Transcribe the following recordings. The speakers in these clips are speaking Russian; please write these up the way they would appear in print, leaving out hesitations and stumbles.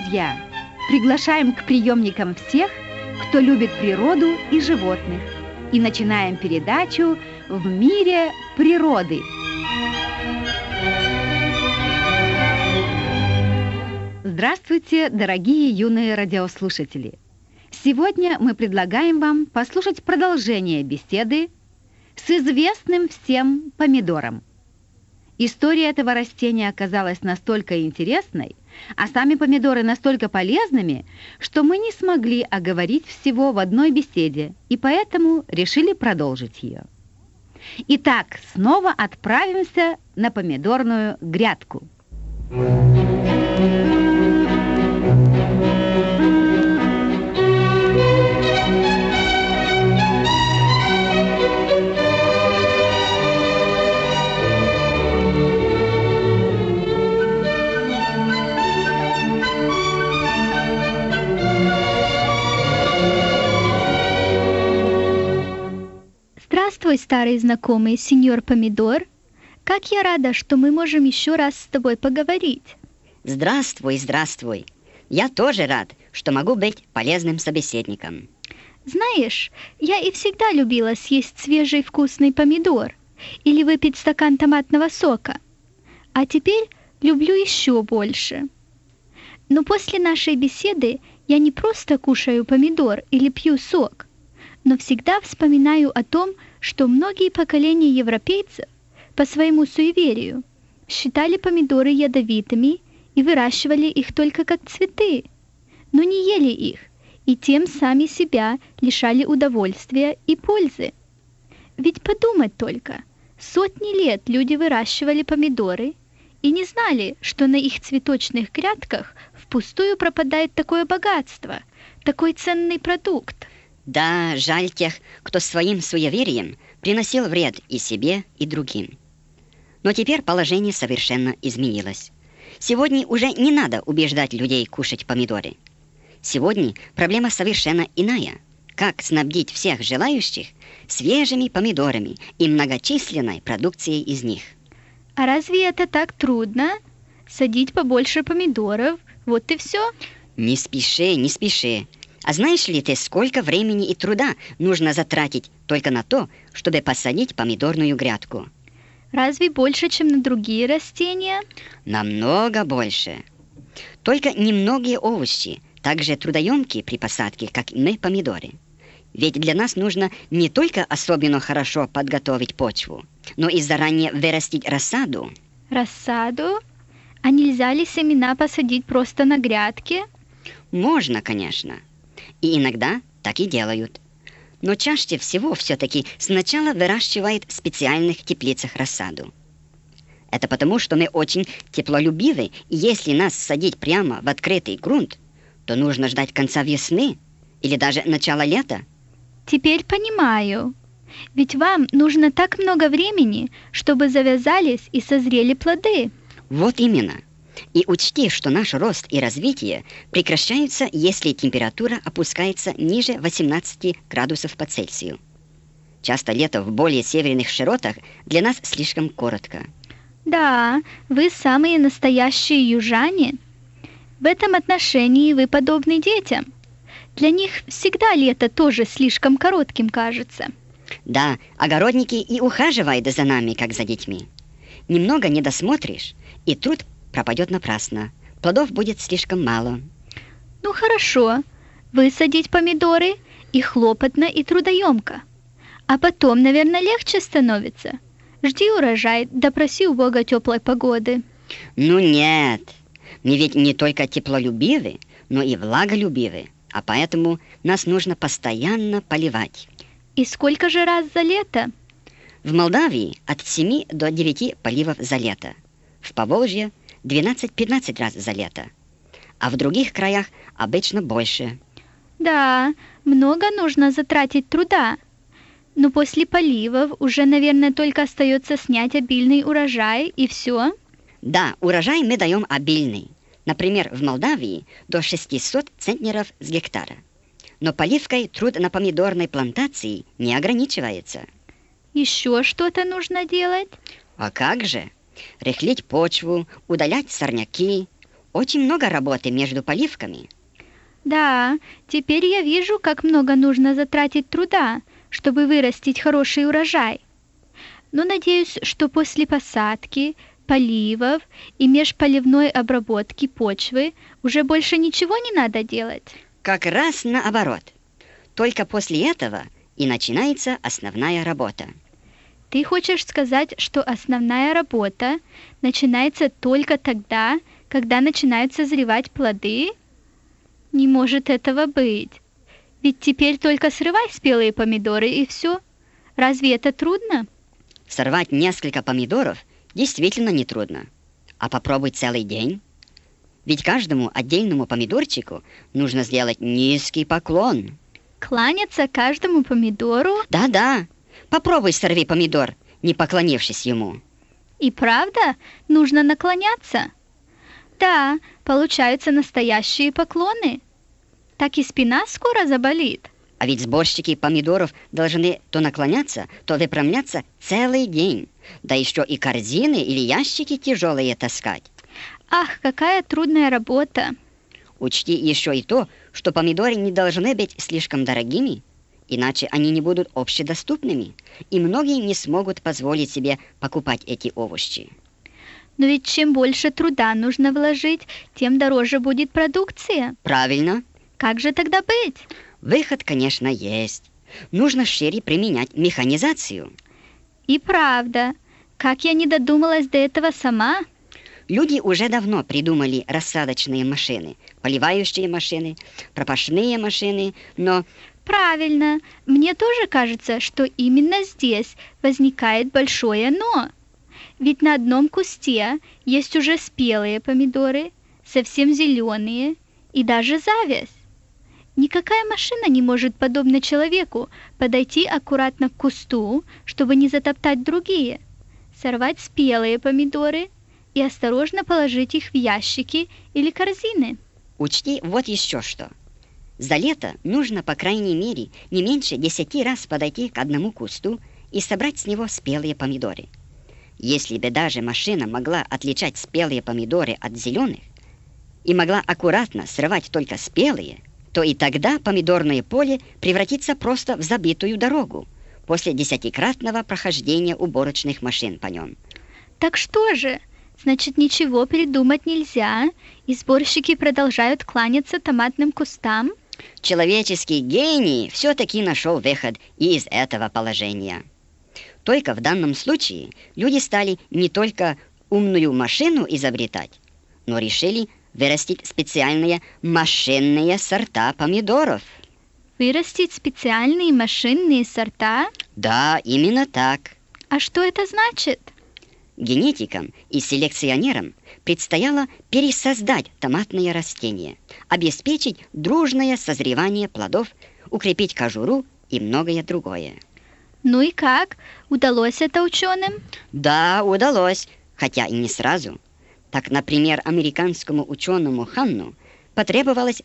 друзья! Приглашаем к приемникам всех, кто любит природу и животных, и начинаем передачу «В мире природы». Здравствуйте, дорогие юные радиослушатели! Сегодня мы предлагаем вам послушать продолжение беседы с известным всем помидором. История этого растения оказалась настолько интересной, а сами помидоры настолько полезными, что мы не смогли оговорить всего в одной беседе, и поэтому решили продолжить ее. Итак, снова отправимся на помидорную грядку. Здравствуй, старый знакомый, сеньор Помидор. Как я рада, что мы можем еще раз с тобой поговорить. Здравствуй, здравствуй. Я тоже рад, что могу быть полезным собеседником. Знаешь, я и всегда любила съесть свежий вкусный помидор или выпить стакан томатного сока. А теперь люблю еще больше. Но после нашей беседы я не просто кушаю помидор или пью сок, но всегда вспоминаю о том, что многие поколения европейцев по своему суеверию считали помидоры ядовитыми и выращивали их только как цветы, но не ели их и тем сами себя лишали удовольствия и пользы. Ведь подумать только, сотни лет люди выращивали помидоры и не знали, что на их цветочных грядках впустую пропадает такое богатство, такой ценный продукт. Да, жаль тех, кто своим суеверием приносил вред и себе, и другим. Но теперь положение совершенно изменилось. Сегодня уже не надо убеждать людей кушать помидоры. Сегодня проблема совершенно иная. Как снабдить всех желающих свежими помидорами и многочисленной продукцией из них? А разве это так трудно? Садить побольше помидоров, вот и все. Не спеши, не спеши. А знаешь ли ты, сколько времени и труда нужно затратить только на то, чтобы посадить помидорную грядку? Разве больше, чем на другие растения? Намного больше. Только немногие овощи так же трудоемкие при посадке, как и мы, помидоры. Ведь для нас нужно не только особенно хорошо подготовить почву, но и заранее вырастить рассаду. Рассаду? А нельзя ли семена посадить просто на грядке? Можно, конечно. И иногда так и делают. Но чаще всего все-таки сначала выращивают в специальных теплицах рассаду. Это потому, что мы очень теплолюбивы, и если нас садить прямо в открытый грунт, то нужно ждать конца весны или даже начала лета. Теперь понимаю. Ведь вам нужно так много времени, чтобы завязались и созрели плоды. Вот именно. И учти, что наш рост и развитие прекращаются, если температура опускается ниже 18 градусов по Цельсию. Часто лето в более северных широтах для нас слишком коротко. Да, вы самые настоящие южане. В этом отношении вы подобны детям. Для них всегда лето тоже слишком коротким кажется. Да, огородники и ухаживают за нами, как за детьми. Немного не досмотришь, и труд пропадет напрасно. Плодов будет слишком мало. Ну хорошо, высадить помидоры и хлопотно, и трудоемко. А потом, наверное, легче становится. Жди урожай, да проси у Бога теплой погоды. Ну нет, мы ведь не только теплолюбивы, но и влаголюбивы, а поэтому нас нужно постоянно поливать. И сколько же раз за лето? В Молдавии от 7 до 9 поливов за лето. В Поволжье 12-15 раз за лето. А в других краях обычно больше. Да, много нужно затратить труда. Но после поливов уже, наверное, только остается снять обильный урожай, и все. Да, урожай мы даем обильный. Например, в Молдавии до 600 центнеров с гектара. Но поливкой труд на помидорной плантации не ограничивается. Еще что-то нужно делать? А как же? Рыхлить почву, удалять сорняки, очень много работы между поливками. Да, теперь я вижу, как много нужно затратить труда, чтобы вырастить хороший урожай. Но надеюсь, что после посадки, поливов и межполивной обработки почвы уже больше ничего не надо делать. Как раз наоборот. Только после этого и начинается основная работа. Ты хочешь сказать, что основная работа начинается только тогда, когда начинают созревать плоды? Не может этого быть. Ведь теперь только срывай спелые помидоры и все. Разве это трудно? Сорвать несколько помидоров действительно нетрудно. А попробуй целый день. Ведь каждому отдельному помидорчику нужно сделать низкий поклон. Кланяться каждому помидору? Да-да, попробуй сорви помидор, не поклонившись ему. И правда, нужно наклоняться? Да, получаются настоящие поклоны. Так и спина скоро заболит. А ведь сборщики помидоров должны то наклоняться, то выпрямляться целый день. Да еще и корзины или ящики тяжелые таскать. Ах, какая трудная работа. Учти еще и то, что помидоры не должны быть слишком дорогими, иначе они не будут общедоступными, и многие не смогут позволить себе покупать эти овощи. Но ведь чем больше труда нужно вложить, тем дороже будет продукция. Правильно. Как же тогда быть? Выход, конечно, есть. Нужно шире применять механизацию. И правда, как я не додумалась до этого сама. Люди уже давно придумали рассадочные машины, поливающие машины, пропашные машины, но... Правильно, мне тоже кажется, что именно здесь возникает большое «но». Ведь на одном кусте есть уже спелые помидоры, совсем зеленые и даже завязь. Никакая машина не может, подобно человеку, подойти аккуратно к кусту, чтобы не затоптать другие, сорвать спелые помидоры и осторожно положить их в ящики или корзины. Учти вот еще что. За лето нужно, по крайней мере, не меньше 10 раз подойти к одному кусту и собрать с него спелые помидоры. Если бы даже машина могла отличать спелые помидоры от зеленых и могла аккуратно срывать только спелые, то и тогда помидорное поле превратится просто в забитую дорогу после 10-кратного прохождения уборочных машин по нем. Так что же? Значит, ничего придумать нельзя, и сборщики продолжают кланяться томатным кустам? Человеческий гений все-таки нашел выход из этого положения. Только в данном случае люди стали не только умную машину изобретать, но решили вырастить специальные машинные сорта помидоров. Вырастить специальные машинные сорта? Да, именно так. А что это значит? Генетикам и селекционерам предстояло пересоздать томатные растения, обеспечить дружное созревание плодов, укрепить кожуру и многое другое. Ну и как? Удалось это ученым? Да, удалось, хотя и не сразу. Так, например, американскому ученому Ханну потребовалось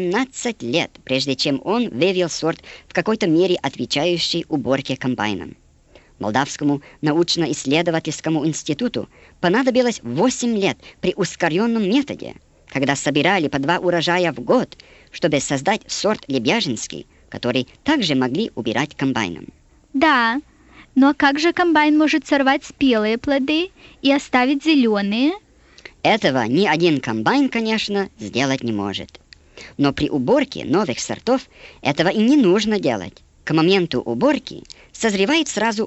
18 лет, прежде чем он вывел сорт в какой-то мере отвечающий уборке комбайном. Молдавскому научно-исследовательскому институту понадобилось 8 лет при ускоренном методе, когда собирали по 2 урожая в год, чтобы создать сорт лебяжинский, который также могли убирать комбайном. Да, но как же комбайн может сорвать спелые плоды и оставить зеленые? Этого ни один комбайн, конечно, сделать не может. Но при уборке новых сортов этого и не нужно делать. К моменту уборки созревает сразу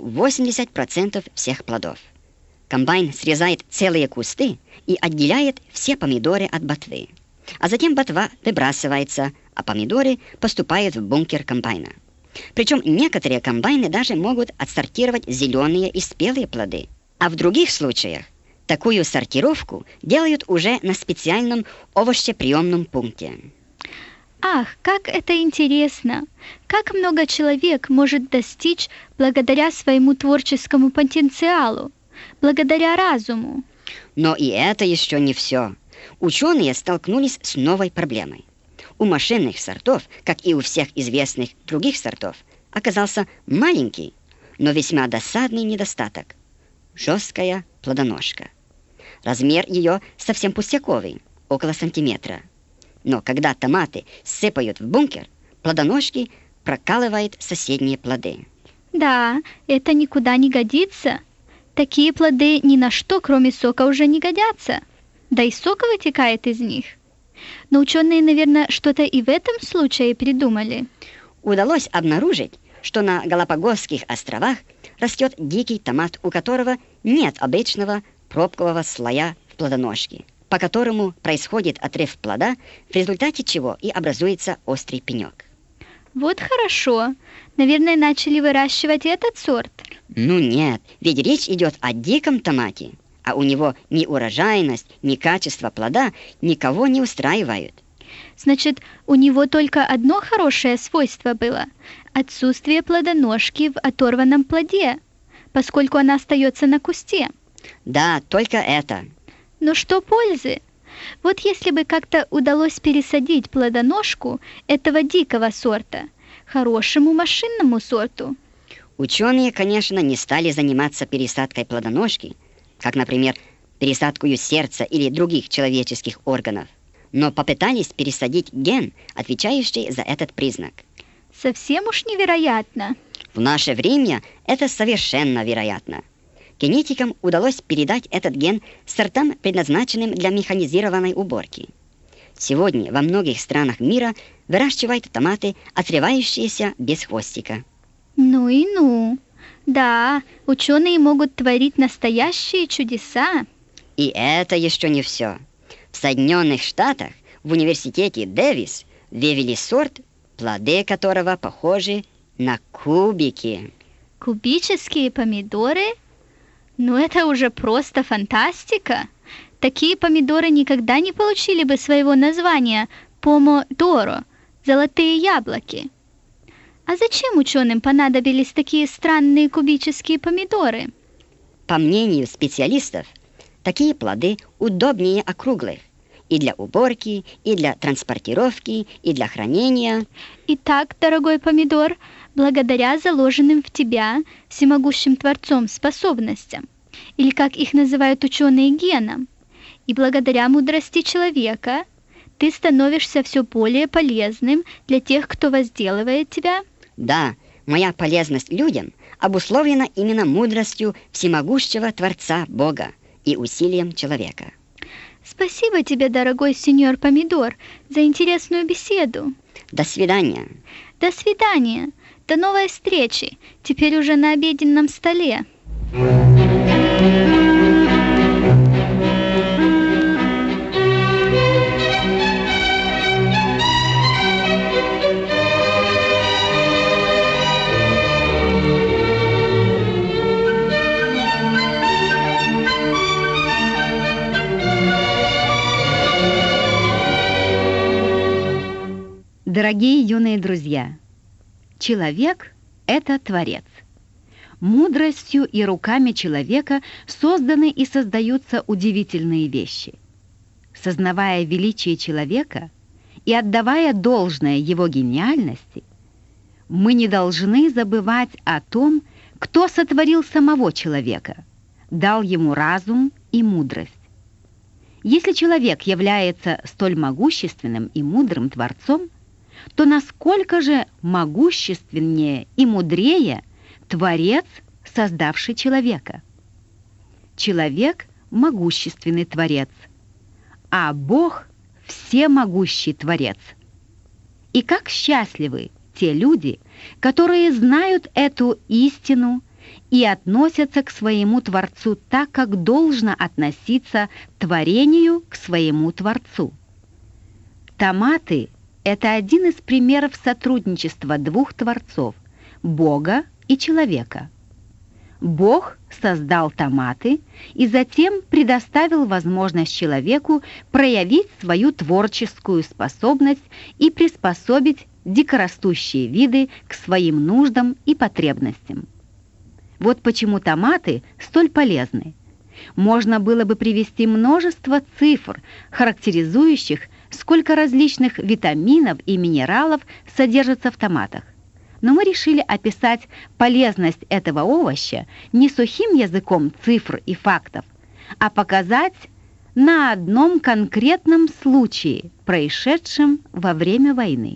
80% всех плодов. Комбайн срезает целые кусты и отделяет все помидоры от ботвы. А затем ботва выбрасывается, а помидоры поступают в бункер комбайна. Причем некоторые комбайны даже могут отсортировать зеленые и спелые плоды. А в других случаях такую сортировку делают уже на специальном овощеприемном пункте. Ах, как это интересно! Как много человек может достичь благодаря своему творческому потенциалу, благодаря разуму. Но и это еще не все. Ученые столкнулись с новой проблемой. У машинных сортов, как и у всех известных других сортов, оказался маленький, но весьма досадный недостаток – жесткая плодоножка. Размер ее совсем пустяковый, около сантиметра. Но когда томаты сыпают в бункер, плодоножки прокалывают соседние плоды. Да, это никуда не годится. Такие плоды ни на что, кроме сока, уже не годятся. Да и сок вытекает из них. Но ученые, наверное, что-то и в этом случае придумали. Удалось обнаружить, что на Галапагосских островах растет дикий томат, у которого нет обычного пробкового слоя в плодоножке, по которому происходит отрыв плода, в результате чего и образуется острый пенек. Вот хорошо. Наверное, начали выращивать этот сорт. Ну нет, ведь речь идет о диком томате, а у него ни урожайность, ни качество плода никого не устраивают. Значит, у него только одно хорошее свойство было – отсутствие плодоножки в оторванном плоде, поскольку она остается на кусте. Да, только это. Но что пользы? Вот если бы как-то удалось пересадить плодоножку этого дикого сорта хорошему машинному сорту. Ученые, конечно, не стали заниматься пересадкой плодоножки, как, например, пересадкой сердца или других человеческих органов, но попытались пересадить ген, отвечающий за этот признак. Совсем уж невероятно. В наше время это совершенно вероятно. Генетикам удалось передать этот ген сортам, предназначенным для механизированной уборки. Сегодня во многих странах мира выращивают томаты, отрывающиеся без хвостика. Ну и ну. Да, ученые могут творить настоящие чудеса. И это еще не все. В Соединенных Штатах в университете Дэвис вывели сорт, плоды которого похожи на кубики. Кубические помидоры? Ну это уже просто фантастика. Такие помидоры никогда не получили бы своего названия помодоро – золотые яблоки. А зачем ученым понадобились такие странные кубические помидоры? По мнению специалистов, такие плоды удобнее округлых и для уборки, и для транспортировки, и для хранения. Итак, дорогой помидор, благодаря заложенным в тебя всемогущим Творцом способностям, или как их называют ученые генам, и благодаря мудрости человека, ты становишься все более полезным для тех, кто возделывает тебя. Да, моя полезность людям обусловлена именно мудростью всемогущего Творца Бога и усилием человека. Спасибо тебе, дорогой сеньор Помидор, за интересную беседу. До свидания. До свидания. До новой встречи, теперь уже на обеденном столе. Дорогие юные друзья, человек – это Творец. Мудростью и руками человека созданы и создаются удивительные вещи. Сознавая величие человека и отдавая должное его гениальности, мы не должны забывать о том, кто сотворил самого человека, дал ему разум и мудрость. Если человек является столь могущественным и мудрым Творцом, то насколько же могущественнее и мудрее Творец, создавший человека? Человек – могущественный Творец, а Бог – всемогущий Творец. И как счастливы те люди, которые знают эту истину и относятся к своему Творцу так, как должно относиться творению к своему Творцу. Томаты – это один из примеров сотрудничества двух Творцов – Бога и человека. Бог создал томаты и затем предоставил возможность человеку проявить свою творческую способность и приспособить дикорастущие виды к своим нуждам и потребностям. Вот почему томаты столь полезны. Можно было бы привести множество цифр, характеризующих, сколько различных витаминов и минералов содержится в томатах. Но мы решили описать полезность этого овоща не сухим языком цифр и фактов, а показать на одном конкретном случае, происшедшем во время войны.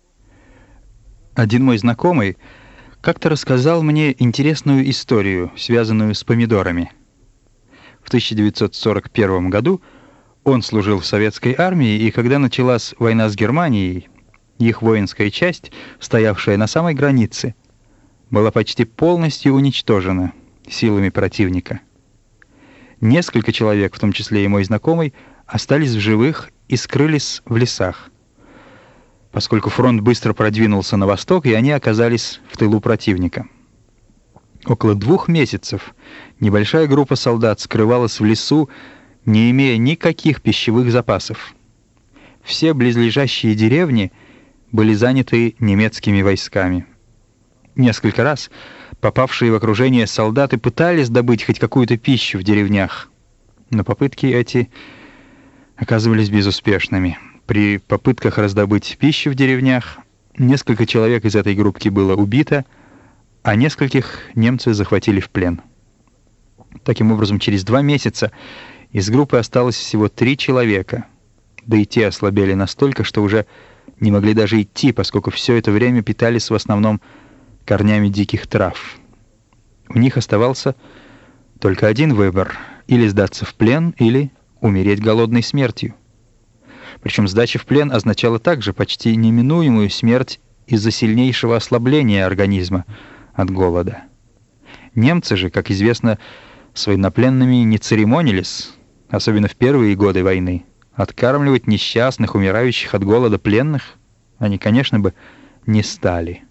Один мой знакомый как-то рассказал мне интересную историю, связанную с помидорами. В 1941 году он служил в советской армии, и когда началась война с Германией, их воинская часть, стоявшая на самой границе, была почти полностью уничтожена силами противника. Несколько человек, в том числе и мой знакомый, остались в живых и скрылись в лесах, поскольку фронт быстро продвинулся на восток, и они оказались в тылу противника. Около 2 месяцев небольшая группа солдат скрывалась в лесу, не имея никаких пищевых запасов. Все близлежащие деревни были заняты немецкими войсками. Несколько раз попавшие в окружение солдаты пытались добыть хоть какую-то пищу в деревнях, но попытки эти оказывались безуспешными. При попытках раздобыть пищу в деревнях несколько человек из этой группки было убито, а нескольких немцы захватили в плен. Таким образом, через 2 месяца из группы осталось всего 3 человека, да и те ослабели настолько, что уже не могли даже идти, поскольку все это время питались в основном корнями диких трав. У них оставался только один выбор: или сдаться в плен, или умереть голодной смертью. Причем сдача в плен означала также почти неминуемую смерть из-за сильнейшего ослабления организма от голода. Немцы же, как известно, с военнопленными не церемонились, особенно в первые годы войны. Откармливать несчастных, умирающих от голода пленных они, конечно бы, не стали.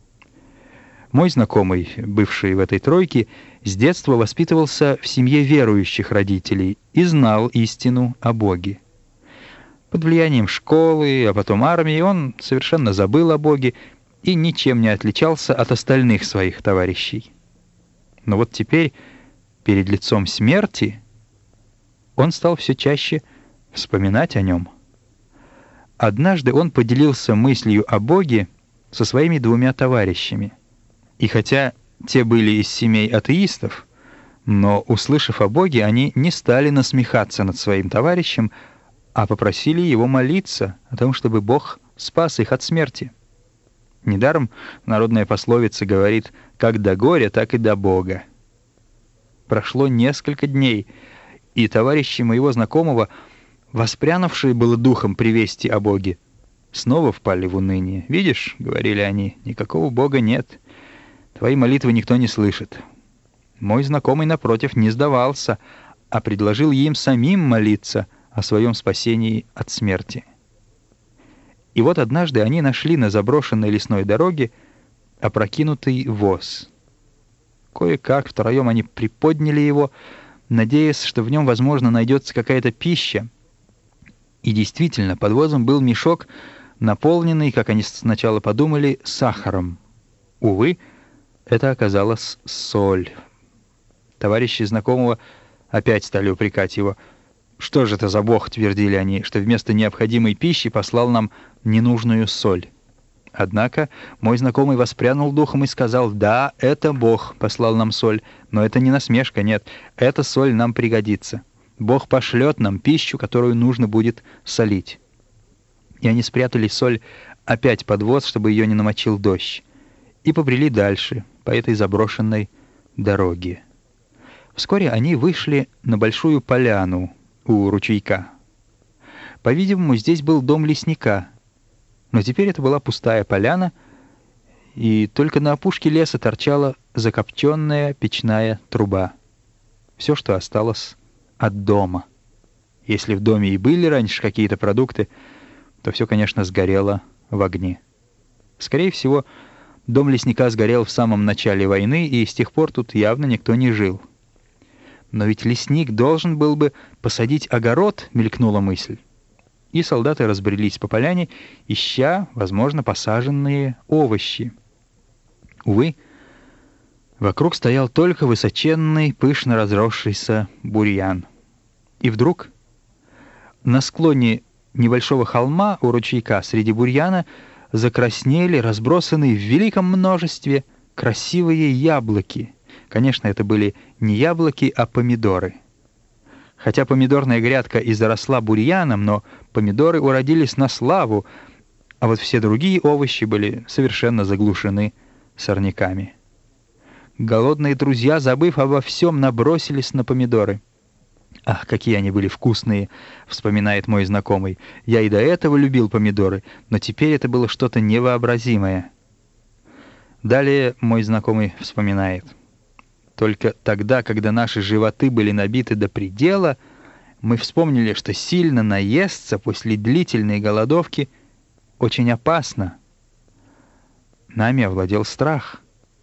Мой знакомый, бывший в этой тройке, с детства воспитывался в семье верующих родителей и знал истину о Боге. Под влиянием школы, а потом армии, он совершенно забыл о Боге и ничем не отличался от остальных своих товарищей. Но вот теперь, перед лицом смерти, он стал все чаще вспоминать о нем. Однажды он поделился мыслью о Боге со своими 2 товарищами. И хотя те были из семей атеистов, но, услышав о Боге, они не стали насмехаться над своим товарищем, а попросили его молиться о том, чтобы Бог спас их от смерти. Недаром народная пословица говорит: «Как до горя, так и до Бога». Прошло несколько дней, и товарищи моего знакомого, воспрянувшие было духом при вести о Боге, снова впали в уныние. «Видишь, — говорили они, — никакого Бога нет. Твои молитвы никто не слышит». Мой знакомый, напротив, не сдавался, а предложил им самим молиться о своем спасении от смерти. И вот однажды они нашли на заброшенной лесной дороге опрокинутый воз. Кое-как втроем они приподняли его, надеясь, что в нем, возможно, найдется какая-то пища. И действительно, под возом был мешок, наполненный, как они сначала подумали, сахаром. Увы, это оказалась соль. Товарищи знакомого опять стали упрекать его. «Что же это за Бог, — твердили они, — что вместо необходимой пищи послал нам ненужную соль?» Однако мой знакомый воспрянул духом и сказал: «Да, это Бог послал нам соль, но это не насмешка, нет, эта соль нам пригодится. Бог пошлет нам пищу, которую нужно будет солить». И они спрятали соль опять под воз, чтобы ее не намочил дождь, и побрели дальше по этой заброшенной дороге. Вскоре они вышли на большую поляну у ручейка. По-видимому, здесь был дом лесника, но теперь это была пустая поляна, и только на опушке леса торчала закопченная печная труба. Все, что осталось от дома. Если в доме и были раньше какие-то продукты, то все, конечно, сгорело в огне. Скорее всего, дом лесника сгорел в самом начале войны, и с тех пор тут явно никто не жил. Но ведь лесник должен был бы посадить огород, мелькнула мысль. И солдаты разбрелись по поляне, ища, возможно, посаженные овощи. Увы, вокруг стоял только высоченный, пышно разросшийся бурьян. И вдруг на склоне небольшого холма у ручейка среди бурьяна закраснели, разбросанные в великом множестве, красивые яблоки. Конечно, это были не яблоки, а помидоры. Хотя помидорная грядка и заросла бурьяном, но помидоры уродились на славу, а вот все другие овощи были совершенно заглушены сорняками. Голодные друзья, забыв обо всем, набросились на помидоры. «Ах, какие они были вкусные!» — вспоминает мой знакомый. «Я и до этого любил помидоры, но теперь это было что-то невообразимое». Далее мой знакомый вспоминает. «Только тогда, когда наши животы были набиты до предела, мы вспомнили, что сильно наесться после длительной голодовки очень опасно. Нами овладел страх.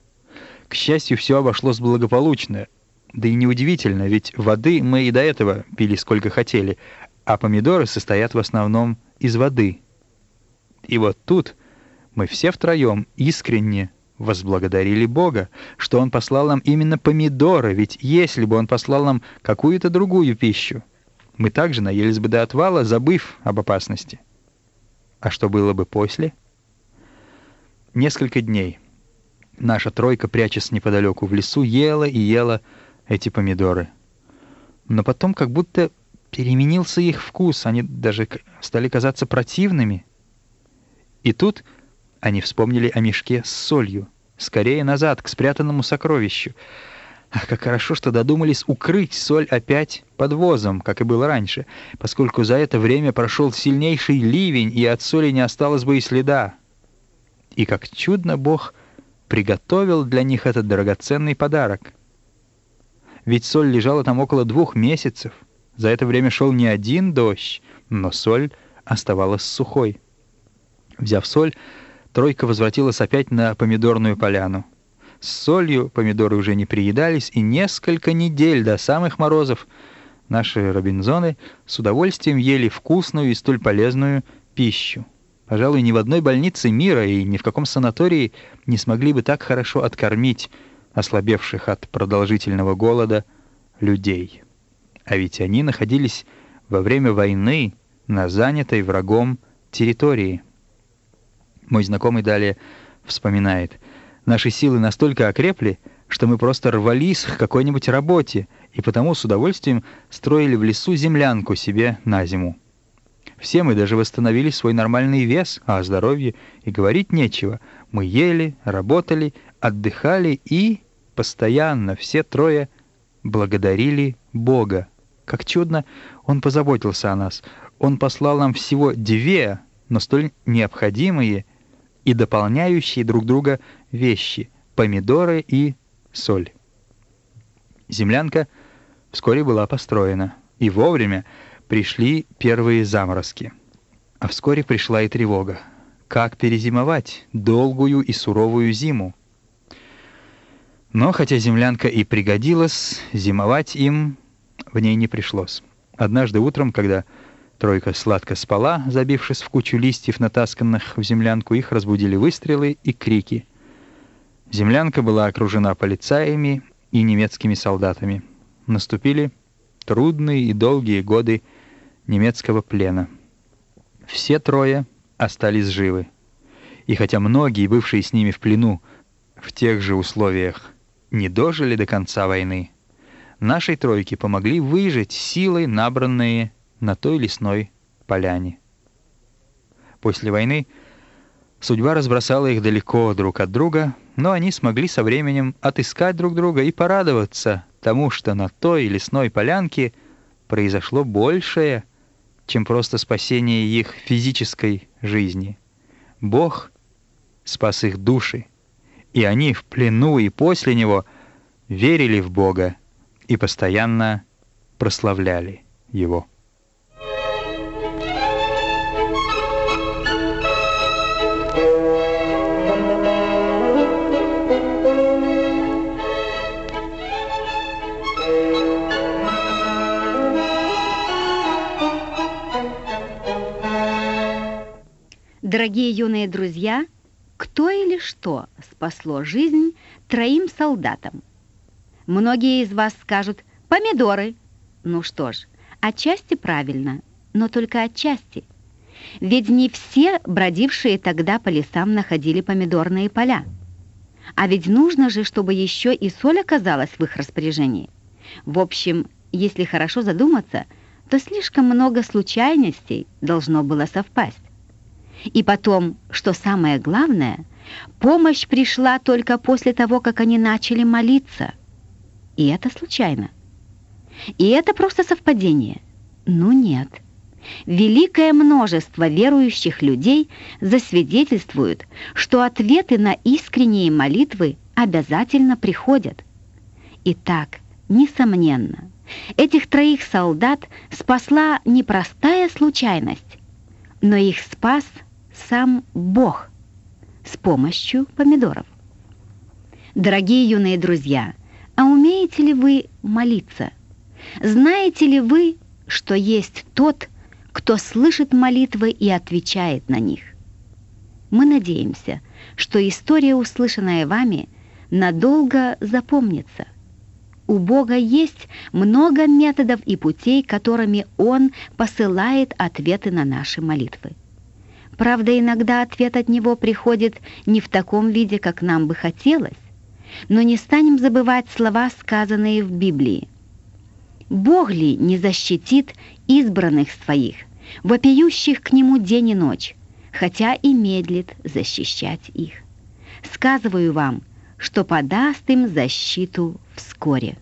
К счастью, все обошлось благополучно. Да и неудивительно, ведь воды мы и до этого пили сколько хотели, а помидоры состоят в основном из воды. И вот тут мы все втроем искренне возблагодарили Бога, что Он послал нам именно помидоры, ведь если бы Он послал нам какую-то другую пищу, мы также наелись бы до отвала, забыв об опасности. А что было бы после? Несколько дней наша тройка, прячась неподалеку в лесу, ела и ела эти помидоры. Но потом как будто переменился их вкус, они даже стали казаться противными. И тут они вспомнили о мешке с солью. Скорее назад, к спрятанному сокровищу. Ах, как хорошо, что додумались укрыть соль опять под возом, как и было раньше, поскольку за это время прошел сильнейший ливень, и от соли не осталось бы и следа. И как чудно Бог приготовил для них этот драгоценный подарок. Ведь соль лежала там около 2 месяцев. За это время шел не один дождь, но соль оставалась сухой. Взяв соль, тройка возвратилась опять на помидорную поляну. С солью помидоры уже не приедались, и несколько недель до самых морозов наши робинзоны с удовольствием ели вкусную и столь полезную пищу. Пожалуй, ни в одной больнице мира и ни в каком санатории не смогли бы так хорошо откормить ослабевших от продолжительного голода людей. А ведь они находились во время войны на занятой врагом территории. Мой знакомый далее вспоминает: «Наши силы настолько окрепли, что мы просто рвались к какой-нибудь работе, и потому с удовольствием строили в лесу землянку себе на зиму. Все мы даже восстановили свой нормальный вес, а о здоровье и говорить нечего. Мы ели, работали, отдыхали и постоянно все трое благодарили Бога. Как чудно Он позаботился о нас. Он послал нам всего 2, но столь необходимые и дополняющие друг друга вещи — помидоры и соль». Землянка вскоре была построена, и вовремя пришли первые заморозки. А вскоре пришла и тревога. Как перезимовать долгую и суровую зиму? Но хотя землянка и пригодилась, зимовать им в ней не пришлось. Однажды утром, когда тройка сладко спала, забившись в кучу листьев, натасканных в землянку, их разбудили выстрелы и крики. Землянка была окружена полицаями и немецкими солдатами. Наступили трудные и долгие годы немецкого плена. Все трое остались живы. И хотя многие, бывшие с ними в плену, в тех же условиях не дожили до конца войны, нашей тройке помогли выжить силой, набранные на той лесной поляне. После войны судьба разбросала их далеко друг от друга, но они смогли со временем отыскать друг друга и порадоваться тому, что на той лесной полянке произошло большее, чем просто спасение их физической жизни. Бог спас их души, и они в плену и после него верили в Бога и постоянно прославляли Его. Дорогие юные друзья, кто или что спасло жизнь 3 солдатам? Многие из вас скажут «помидоры». Ну что ж, отчасти правильно, но только отчасти. Ведь не все бродившие тогда по лесам находили помидорные поля. А ведь нужно же, чтобы еще и соль оказалась в их распоряжении. В общем, если хорошо задуматься, то слишком много случайностей должно было совпасть. И потом, что самое главное, помощь пришла только после того, как они начали молиться. И это случайно. И это просто совпадение. Ну нет. Великое множество верующих людей засвидетельствуют, что ответы на искренние молитвы обязательно приходят. Итак, несомненно, этих троих солдат спасла не простая случайность, но их спас сам Бог с помощью помидоров. Дорогие юные друзья, а умеете ли вы молиться? Знаете ли вы, что есть тот, кто слышит молитвы и отвечает на них? Мы надеемся, что история, услышанная вами, надолго запомнится. У Бога есть много методов и путей, которыми Он посылает ответы на наши молитвы. Правда, иногда ответ от Него приходит не в таком виде, как нам бы хотелось, но не станем забывать слова, сказанные в Библии. Бог ли не защитит избранных своих, вопиющих к Нему день и ночь, хотя и медлит защищать их? Сказываю вам, что подаст им защиту вскоре.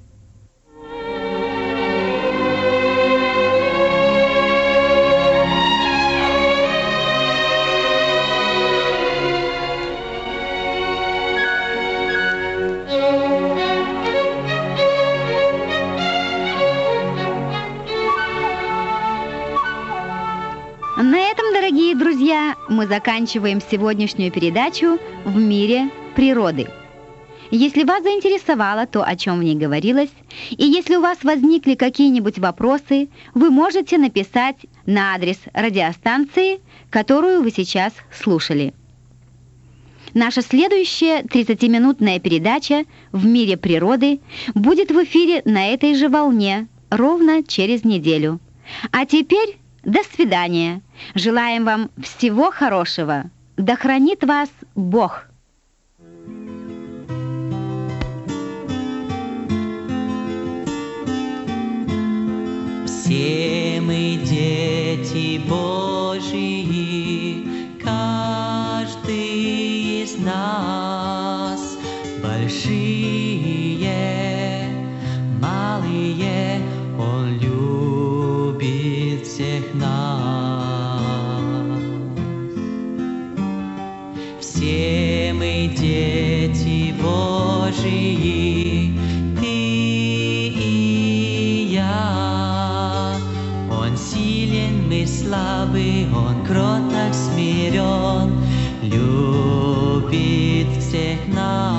На этом, дорогие друзья, мы заканчиваем сегодняшнюю передачу «В мире природы». Если вас заинтересовало то, о чем в ней говорилось, и если у вас возникли какие-нибудь вопросы, вы можете написать на адрес радиостанции, которую вы сейчас слушали. Наша следующая 30-минутная передача «В мире природы» будет в эфире на этой же волне ровно через неделю. А теперь до свидания. Желаем вам всего хорошего. Да хранит вас Бог. Все мы дети Божьи, каждый из нас, большие, малые, Он любит всех нас. Все мы дети Божьи, ты и я. Он силен, мы слабы, Он кроток, смирен, любит всех нас.